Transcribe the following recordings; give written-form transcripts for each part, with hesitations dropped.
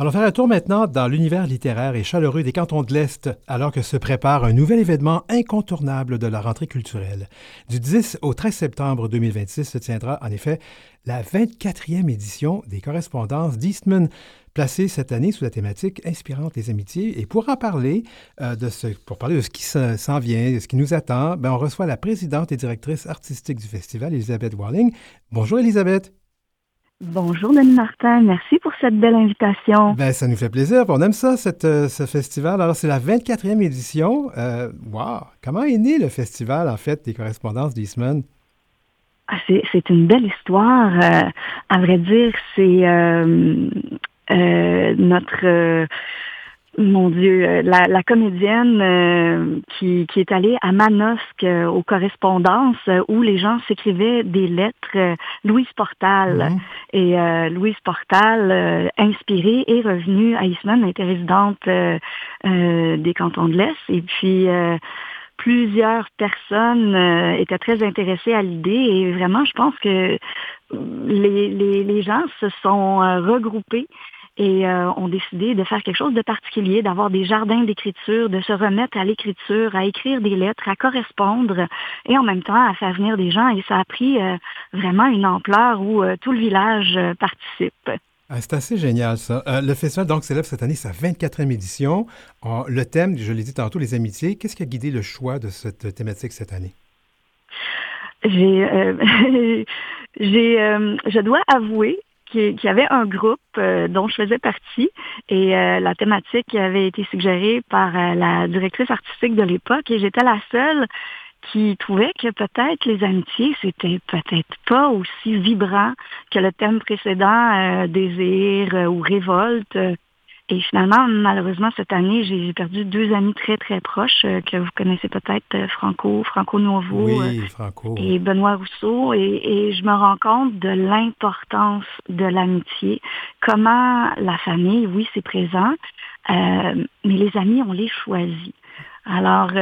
Alors, faire un tour maintenant dans l'univers littéraire et chaleureux des cantons de l'Est, alors que se prépare un nouvel événement incontournable de la rentrée culturelle. Du 10 au 13 septembre 2026 se tiendra en effet la 24e édition des correspondances d'Eastman, placée cette année sous la thématique Inspirantes les amitiés. Et pour en parler, pour parler de ce qui s'en vient, de ce qui nous attend, on reçoit la présidente et directrice artistique du festival, Elisabeth Walling. Bonjour Elisabeth. Bonjour Denis Martin, merci pour cette belle invitation. Ça nous fait plaisir. On aime ça, ce festival. Alors, c'est la 24e édition. Wow! Comment est né le festival, en fait, des correspondances d'Eastman? C'est une belle histoire. À vrai dire, c'est notre... Mon Dieu, la comédienne qui est allée à Manosque aux correspondances où les gens s'écrivaient des lettres, Louise Portal. Et Louise Portal, inspirée, est revenue à Eastman, elle était résidente des cantons de l'Est. Et puis, plusieurs personnes étaient très intéressées à l'idée. Et vraiment, je pense que les gens se sont regroupés et ont décidé de faire quelque chose de particulier, d'avoir des jardins d'écriture, de se remettre à l'écriture, à écrire des lettres, à correspondre et en même temps à faire venir des gens. Et ça a pris vraiment une ampleur où tout le village participe. C'est assez génial, ça. Le festival, donc, célèbre cette année sa 24e édition. Le thème, je l'ai dit tantôt, les amitiés. Qu'est-ce qui a guidé le choix de cette thématique cette année? Je dois avouer qu'il y avait un groupe dont je faisais partie et la thématique avait été suggérée par la directrice artistique de l'époque et j'étais la seule qui trouvait que peut-être les amitiés, c'était peut-être pas aussi vibrant que le thème précédent, désir ou révolte. Et finalement, malheureusement, cette année, j'ai perdu 2 amis très, très proches que vous connaissez peut-être, Franco Nuovo oui, Franco. Et Benoît Rousseau. Et je me rends compte de l'importance de l'amitié. Comment la famille, oui, c'est présent, mais les amis, on les choisit. Alors,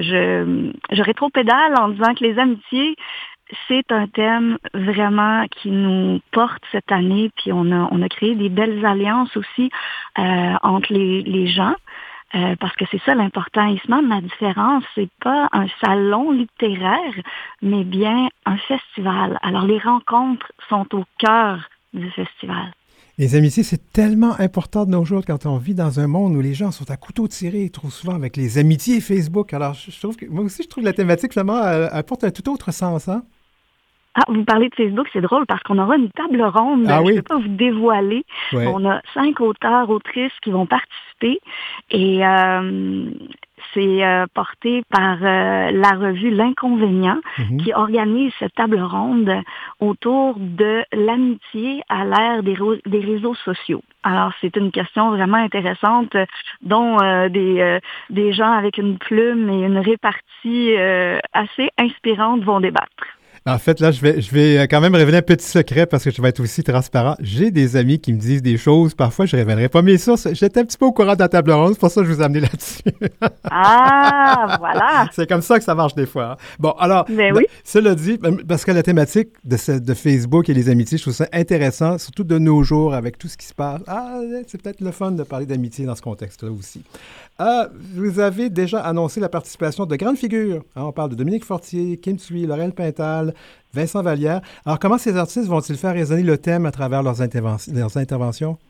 je rétropédale en disant que les amitiés, c'est un thème vraiment qui nous porte cette année, puis on a créé des belles alliances aussi entre les gens, parce que c'est ça l'important. Eastman, la différence, c'est pas un salon littéraire, mais bien un festival. Alors les rencontres sont au cœur du festival. Les amitiés, c'est tellement important de nos jours quand on vit dans un monde où les gens sont à couteau tiré trop souvent avec les amitiés Facebook. Alors, je trouve que, moi aussi, je trouve que la thématique, finalement, apporte un tout autre sens, hein? Ah, vous parlez de Facebook, c'est drôle parce qu'on aura une table ronde. Ah oui? Je ne vais pas vous dévoiler. Ouais. On a 5 auteurs, autrices qui vont participer et c'est porté par la revue L'Inconvénient qui organise cette table ronde autour de l'amitié à l'ère des réseaux sociaux. Alors, c'est une question vraiment intéressante dont des gens avec une plume et une répartie assez inspirante vont débattre. En fait, là, je vais quand même révéler un petit secret parce que je vais être aussi transparent. J'ai des amis qui me disent des choses, parfois je ne révélerai pas mes sources. J'étais un petit peu au courant de la table ronde, c'est pour ça que je vous ai amené là-dessus. Ah, voilà! C'est comme ça que ça marche des fois. Hein. Bon, alors, oui. Cela dit, parce que la thématique de Facebook et les amitiés, je trouve ça intéressant, surtout de nos jours avec tout ce qui se passe. Ah, c'est peut-être le fun de parler d'amitié dans ce contexte-là aussi. Vous avez déjà annoncé la participation de grandes figures. Hein, on parle de Dominique Fortier, Kim Thuy, Laurel Pintal, Vincent Vallière. Alors, comment ces artistes vont-ils faire résonner le thème à travers leurs interventions?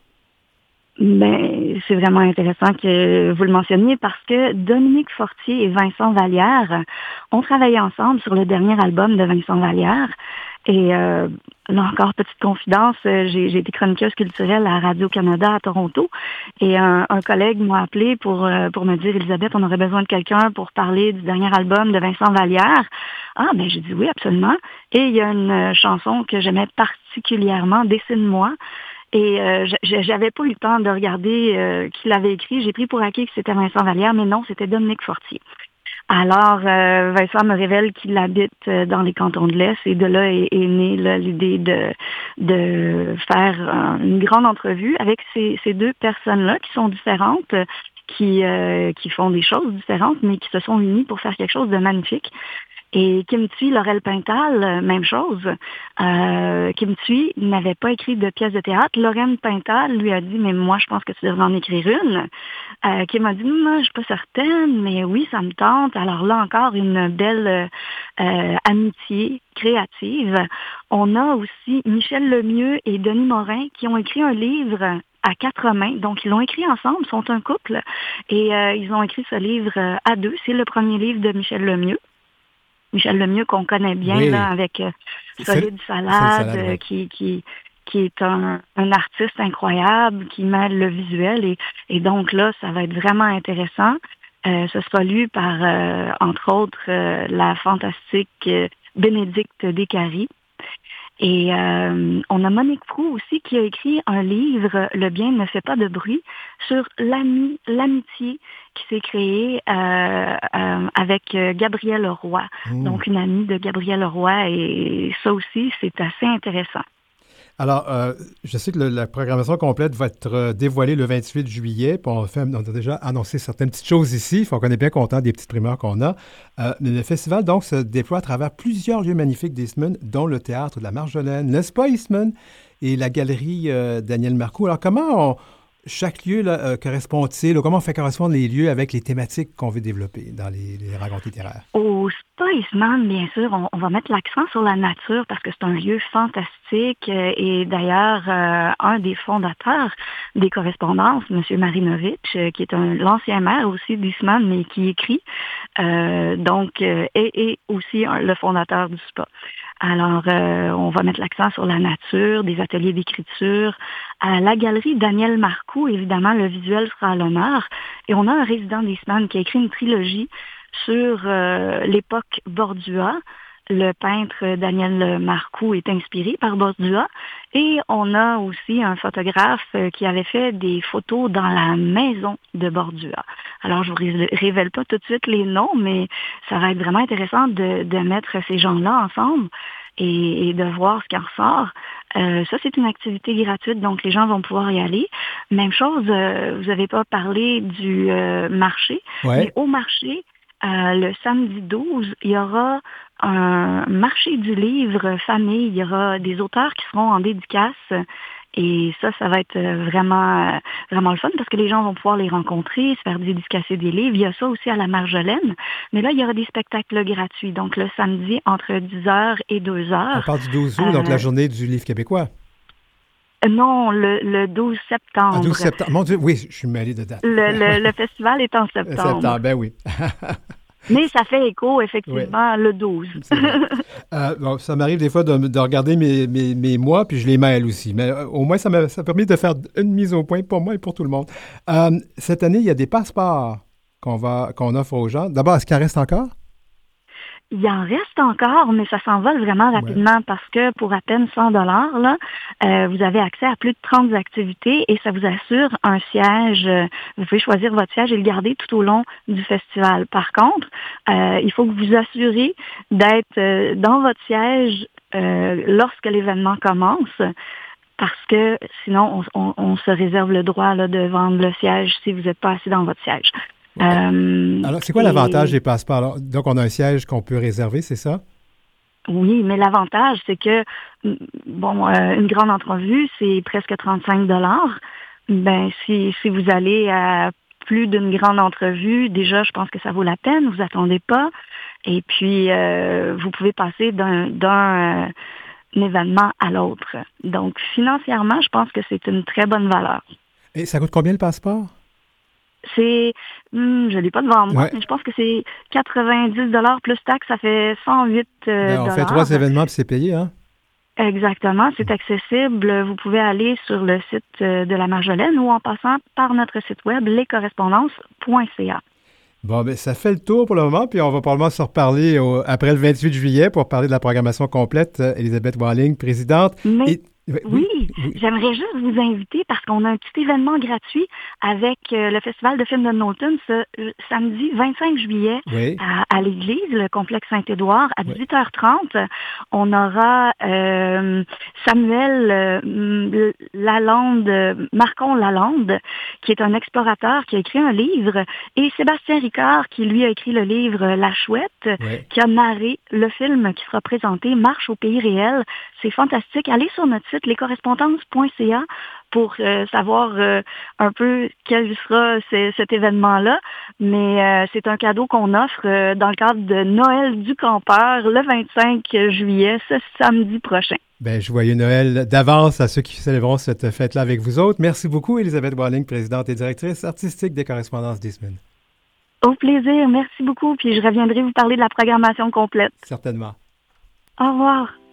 C'est vraiment intéressant que vous le mentionniez parce que Dominique Fortier et Vincent Vallière ont travaillé ensemble sur le dernier album de Vincent Vallière. Et là encore, petite confidence, j'ai été chroniqueuse culturelle à Radio-Canada à Toronto et un collègue m'a appelé pour me dire « Elisabeth, on aurait besoin de quelqu'un pour parler du dernier album de Vincent Vallière. » Ah, j'ai dit oui, absolument. Et il y a une chanson que j'aimais particulièrement, « Dessine-moi ». Et j'avais pas eu le temps de regarder qui l'avait écrit. J'ai pris pour acquis que c'était Vincent Vallière, mais non, c'était Dominique Fortier. Alors, Vincent me révèle qu'il habite dans les cantons de l'Est et de là est née l'idée de faire une grande entrevue avec ces deux personnes-là qui sont différentes qui font des choses différentes, mais qui se sont unis pour faire quelque chose de magnifique. Et Kim Thuy, Laurel Pintal, même chose. Kim Thuy n'avait pas écrit de pièce de théâtre. Lorraine Pintal lui a dit, mais moi, je pense que tu devrais en écrire une. Kim a dit, non, je suis pas certaine, mais oui, ça me tente. Alors là encore, une belle amitié créative. On a aussi Michel Lemieux et Denis Morin qui ont écrit un livre à 4 mains. Donc, ils l'ont écrit ensemble, ils sont un couple. Et ils ont écrit ce livre à 2. C'est le premier livre de Michel Lemieux. Michel Lemieux qu'on connaît bien oui. Là, avec Solide Salade, ouais. qui est un artiste incroyable, qui mêle le visuel. Et donc là, ça va être vraiment intéressant. Ce sera lu par, entre autres, la fantastique Bénédicte Descaries. Et on a Monique Proulx aussi qui a écrit un livre, Le bien ne fait pas de bruit, sur l'amitié qui s'est créée avec Gabrielle Roy. Donc une amie de Gabrielle Roy, et ça aussi, c'est assez intéressant. Alors, je sais que la programmation complète va être dévoilée le 28 juillet. Puis on a déjà annoncé certaines petites choses ici. On est bien content des petites primeurs qu'on a. Mais le festival, donc, se déploie à travers plusieurs lieux magnifiques d'Eastman, dont le Théâtre de la Marjolaine, n'est-ce pas, Eastman? Et la galerie Daniel Marcoux. Alors, comment chaque lieu là, correspond-il, ou comment on fait correspondre les lieux avec les thématiques qu'on veut développer dans les rencontres littéraires? Au Spa Eastman, bien sûr, on va mettre l'accent sur la nature parce que c'est un lieu fantastique. Et d'ailleurs, un des fondateurs des correspondances, M. Marinovitch, qui est l'ancien maire aussi d'Eastman, mais qui écrit, et aussi le fondateur du Spa. Alors, on va mettre l'accent sur la nature, des ateliers d'écriture. À la galerie Daniel Marcoux, évidemment, le visuel sera à l'honneur. Et on a un résident d'Eastman qui a écrit une trilogie sur l'époque Bordua. Le peintre Daniel Marcoux est inspiré par Bordua. Et on a aussi un photographe qui avait fait des photos dans la maison de Bordua. Alors, je vous révèle pas tout de suite les noms, mais ça va être vraiment intéressant de mettre ces gens-là ensemble et de voir ce qui en ressort. Ça, c'est une activité gratuite, donc les gens vont pouvoir y aller. Même chose, vous n'avez pas parlé du marché, mais au marché, le samedi 12, il y aura un marché du livre famille. Il y aura des auteurs qui seront en dédicace. Et ça va être vraiment, vraiment le fun parce que les gens vont pouvoir les rencontrer, se faire dédicacer des livres. Il y a ça aussi à la Marjolaine. Mais là, il y aura des spectacles gratuits. Donc, le samedi, entre 10h et 2h. On parle du 12 août, donc la journée du livre québécois. Non, le 12 septembre. Ah, 12 septembre. Mon Dieu, oui, je suis mêlé de date. Le festival est en septembre. Septembre, ben oui. Mais ça fait écho, effectivement, le 12. Bon, ça m'arrive des fois de regarder mes mois, puis je les mêle aussi. Mais au moins, ça m'a permis de faire une mise au point pour moi et pour tout le monde. Cette année, il y a des passeports qu'on offre aux gens. D'abord, est-ce qu'il en reste encore? Il en reste encore, mais ça s'envole vraiment rapidement parce que pour à peine 100 $ là, vous avez accès à plus de 30 activités et ça vous assure un siège. Vous pouvez choisir votre siège et le garder tout au long du festival. Par contre, il faut que vous vous assurez d'être dans votre siège lorsque l'événement commence. Parce que sinon, on se réserve le droit là, de vendre le siège si vous n'êtes pas assis dans votre siège. Alors, c'est quoi l'avantage des passeports? Alors, donc, on a un siège qu'on peut réserver, c'est ça? Oui, mais l'avantage, c'est que, une grande entrevue, c'est presque 35 $. Ben, si vous allez à plus d'une grande entrevue, déjà, je pense que ça vaut la peine, vous attendez pas. Et puis, vous pouvez passer d'un événement à l'autre. Donc, financièrement, je pense que c'est une très bonne valeur. Et ça coûte combien le passeport? C'est, je l'ai pas devant moi, mais je pense que c'est 90 $ plus taxes, ça fait 108 $. On fait 3 événements puis c'est payé, hein? Exactement, c'est accessible. Vous pouvez aller sur le site de la Marjolaine ou en passant par notre site web lescorrespondances.ca. Bon, ben ça fait le tour pour le moment, puis on va probablement se reparler après le 28 juillet pour parler de la programmation complète. Elisabeth Walling, présidente. Oui, j'aimerais juste vous inviter parce qu'on a un petit événement gratuit avec le Festival de films de Knowlton ce samedi 25 juillet à l'église, le complexe Saint-Édouard, à 18h30. On aura Samuel Marcon Lalande, qui est un explorateur qui a écrit un livre, et Sébastien Ricard, qui lui a écrit le livre La Chouette, qui a narré le film qui sera présenté, Marche au pays réel. C'est fantastique. Allez sur notre site lescorrespondances.ca pour savoir un peu quel sera cet événement-là. Mais c'est un cadeau qu'on offre dans le cadre de Noël du campeur le 25 juillet, ce samedi prochain. Bien, joyeux Noël d'avance à ceux qui célébreront cette fête-là avec vous autres. Merci beaucoup, Élisabeth Walling, présidente et directrice artistique des Correspondances d'Eastman. Au plaisir, merci beaucoup. Puis je reviendrai vous parler de la programmation complète. Certainement. Au revoir.